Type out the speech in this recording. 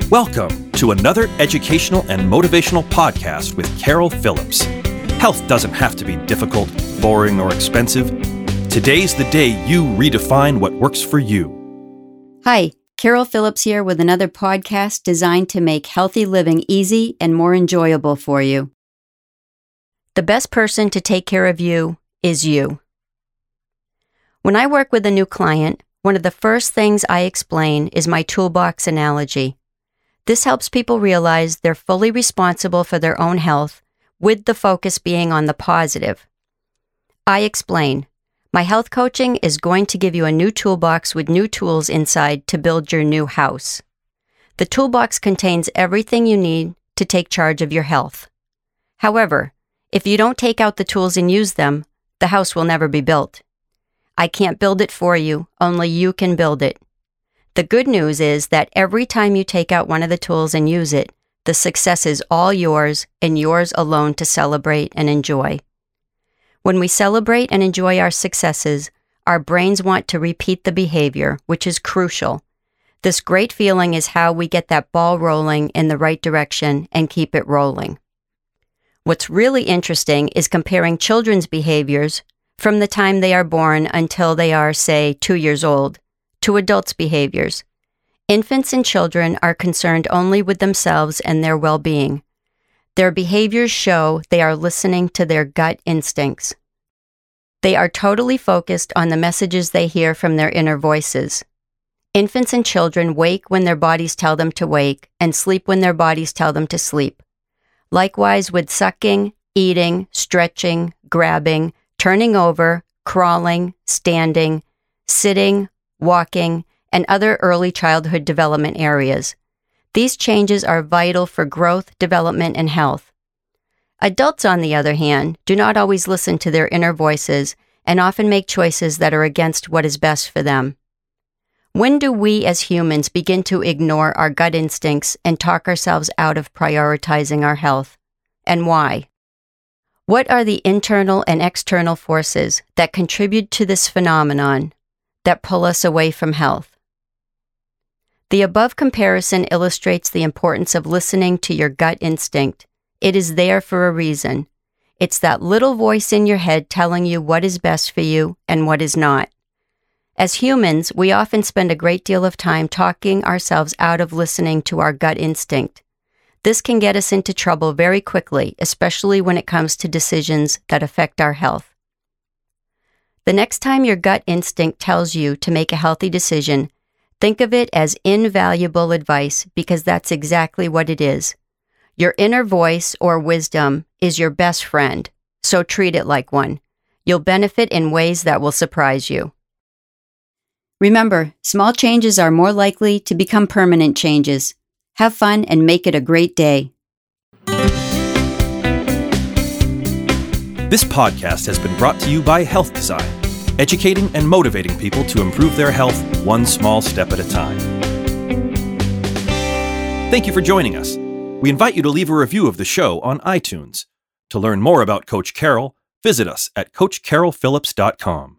Welcome to another educational and motivational podcast with Carol Phillips. Health doesn't have to be difficult, boring, or expensive. Today's the day you redefine what works for you. Hi, Carol Phillips here with another podcast designed to make healthy living easy and more enjoyable for you. The best person to take care of you is you. When I work with a new client, one of the first things I explain is my toolbox analogy. This helps people realize they're fully responsible for their own health, with the focus being on the positive. I explain, my health coaching is going to give you a new toolbox with new tools inside to build your new house. The toolbox contains everything you need to take charge of your health. However, if you don't take out the tools and use them, the house will never be built. I can't build it for you, only you can build it. The good news is that every time you take out one of the tools and use it, the success is all yours and yours alone to celebrate and enjoy. When we celebrate and enjoy our successes, our brains want to repeat the behavior, which is crucial. This great feeling is how we get that ball rolling in the right direction and keep it rolling. What's really interesting is comparing children's behaviors from the time they are born until they are, say, 2 years old, to adults' behaviors. Infants and children are concerned only with themselves and their well-being. Their behaviors show they are listening to their gut instincts. They are totally focused on the messages they hear from their inner voices. Infants and children wake when their bodies tell them to wake and sleep when their bodies tell them to sleep. Likewise with sucking, eating, stretching, grabbing, turning over, crawling, standing, sitting, walking, and other early childhood development areas. These changes are vital for growth, development, and health. Adults, on the other hand, do not always listen to their inner voices and often make choices that are against what is best for them. When do we as humans begin to ignore our gut instincts and talk ourselves out of prioritizing our health? And why? What are the internal and external forces that contribute to this phenomenon that pull us away from health? The above comparison illustrates the importance of listening to your gut instinct. It is there for a reason. It's that little voice in your head telling you what is best for you and what is not. As humans, we often spend a great deal of time talking ourselves out of listening to our gut instinct. This can get us into trouble very quickly, especially when it comes to decisions that affect our health. The next time your gut instinct tells you to make a healthy decision, think of it as invaluable advice because that's exactly what it is. Your inner voice or wisdom is your best friend, so treat it like one. You'll benefit in ways that will surprise you. Remember, small changes are more likely to become permanent changes. Have fun and make it a great day. This podcast has been brought to you by Health Design, educating and motivating people to improve their health one small step at a time. Thank you for joining us. We invite you to leave a review of the show on iTunes. To learn more about Coach Carol, visit us at CoachCarolPhillips.com.